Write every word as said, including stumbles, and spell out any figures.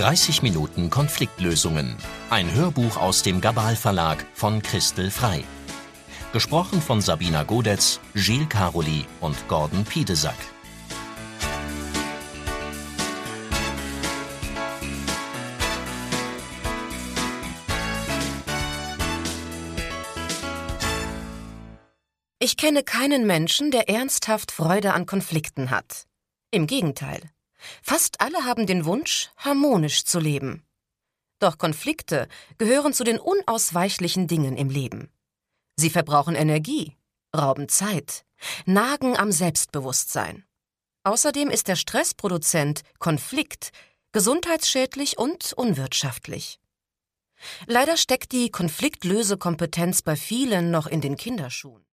dreißig Minuten Konfliktlösungen. Ein Hörbuch aus dem Gabal Verlag von Christel Frey. Gesprochen von Sabina Godetz, Gilles Caroli und Gordon Piedesack. Ich kenne keinen Menschen, der ernsthaft Freude an Konflikten hat. Im Gegenteil. Fast alle haben den Wunsch, harmonisch zu leben. Doch Konflikte gehören zu den unausweichlichen Dingen im Leben. Sie verbrauchen Energie, rauben Zeit, nagen am Selbstbewusstsein. Außerdem ist der Stressproduzent Konflikt gesundheitsschädlich und unwirtschaftlich. Leider steckt die Konfliktlösekompetenz bei vielen noch in den Kinderschuhen.